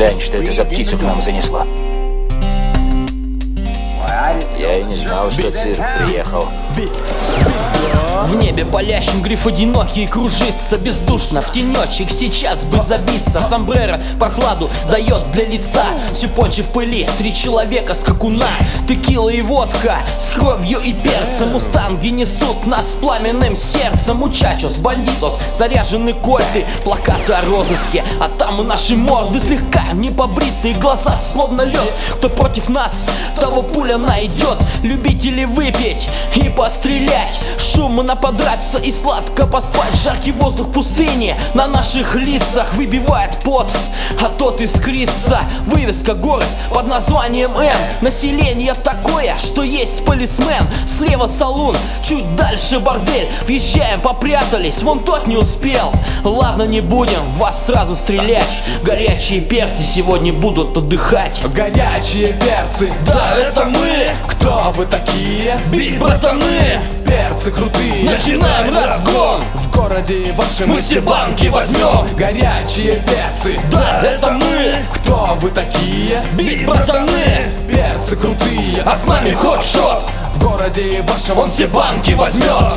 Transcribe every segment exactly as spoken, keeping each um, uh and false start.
Глянь, что это за птицу к нам занесла. Я и не знал, что цирк приехал. В небе палящим гриф одинокий кружится бездушно в тенечек, сейчас бы забиться. Сомбреро прохладу дает для лица, все пончи в пыли, три человека скакуна. Текила и водка с кровью и перцем, мустанги несут нас с пламенным сердцем. Мучачос, бандитос, заряжены кольты, плакаты о розыске, а там и наши морды слегка непобритые, глаза словно лед. Кто против нас, того пуля найдет. Любители выпить и пострелять, шумно подраться и сладко поспать. Жаркий воздух пустыни на наших лицах выбивает пот, а тот искрится. Вывеска город под названием Н. Население такое, что есть полисмен. Слева салун, чуть дальше бордель. Въезжаем, попрятались, вон тот не успел. Ладно, не будем вас сразу стрелять. Горячие перцы сегодня будут отдыхать. Горячие перцы, да, это мы. Кто вы такие? Бить, братаны. Перцы крутые, начинаем разгон. В городе вашем мы все банки возьмем. Горячие перцы, да, это мы. Кто вы такие? Бить, братаны. Перцы крутые, а с нами хот-шот. В городе вашем он все банки возьмет.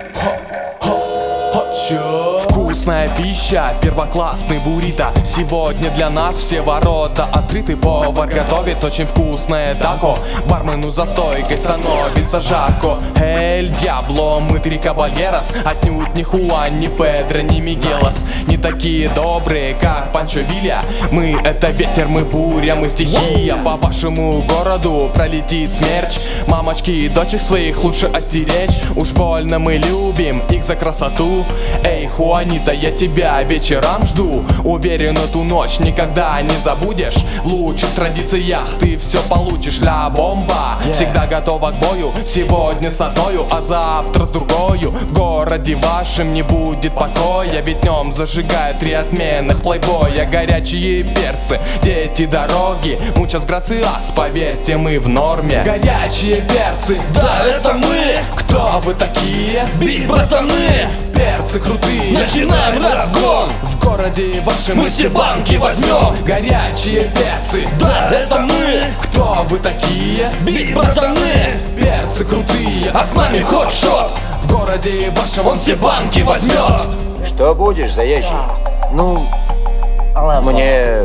Вкусная пища, первоклассный буррито. Сегодня для нас все ворота открыты. Повар готовит очень вкусное тако. Бармену за стойкой становится жарко. Эль Диабло, мы три кабальерос. Отнюдь ни Хуан, ни Педро, ни Мигелос. Не такие добрые, как Панчо Вилья. Мы это ветер, мы буря, мы стихия. По вашему городу пролетит смерч. Мамочки и дочек своих лучше остеречь. Уж больно мы любим их за красоту. Эй, Хуанита, я тебя вечером жду. Уверен, эту ночь никогда не забудешь. В лучших традициях ты все получишь. Ля бомба, всегда готова к бою. Сегодня с одною, а завтра с другою. В городе вашем не будет покоя, ведь днем зажигают три отменных плейбоя. Горячие перцы, дети дороги, мучас грациас, поверьте, мы в норме. Горячие перцы, да, это мы. Кто вы такие? Бить, братаны. Перцы крутые, начинаем разгон. В городе вашем мы все банки возьмем. Горячие перцы, да, это мы. Кто вы такие? Бить, братаны. Перцы крутые, а с нами хот-шот. В городе вашем он все банки возьмет. Что будешь, заезжий? Ну, мне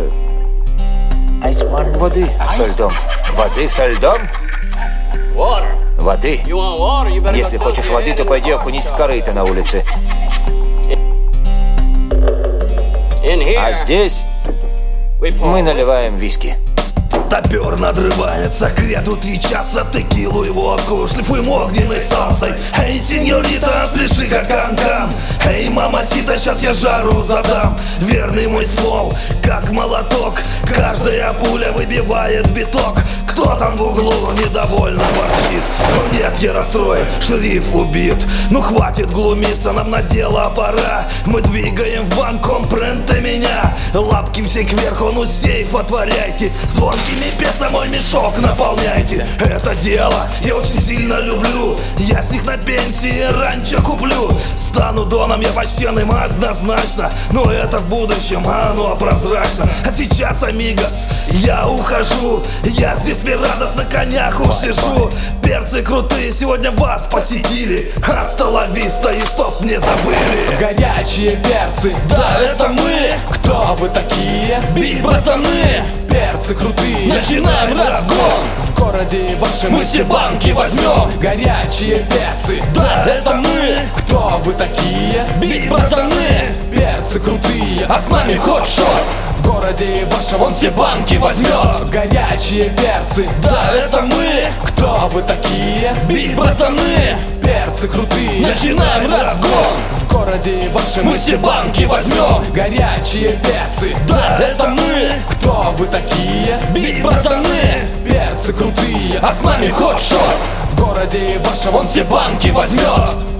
воды со льдом. Воды со льдом? Воды. Если хочешь воды, то пойди окунись в корыто на улице. А здесь мы наливаем виски. Топер надрывается, к ряду три часа. Текилу его шлифуем огненной салсой. Эй, сеньорита, спляши как канкан. Эй, мамасита, сейчас я жару задам. Верный мой ствол, как молоток. Каждая пуля выбивает биток. Кто там в углу недовольно ворчит? Но нет, я расстроен, шериф убит. Ну хватит глумиться, нам на дело пора. Мы двигаем в банк, компренты меня. Лапки все кверху, ну сейф отворяйте. Звонкими песо мой мешок наполняйте. Это дело я очень сильно люблю. Я с них на пенсии раньше куплю. Стану доном я почтенным однозначно. Но это в будущем, оно прозрачно. А сейчас, амигос, я ухожу. Я здесь радость на конях уж сижу. Перцы крутые сегодня вас посетили. Аста ла виста, и чтоб не забыли. Горячие перцы, да, это мы. Кто вы такие? Бить, братаны. Перцы крутые, начинаем разгон. В городе вашем мы все банки возьмем. Горячие перцы, да, это мы. Кто вы такие? Бить, братаны. Перцы крутые, а с нами хот-шот. В городе вашем он все банки возьмет. Горячие перцы, да, это мы. Кто вы такие? Бить, братаны. Перцы крутые, начинаем разгон. В городе вашем мы все банки возьмем. Горячие перцы, да, это мы. Кто вы такие? Бить, братаны. Перцы крутые, а с нами хот-шот. В городе вашем он все банки возьмет.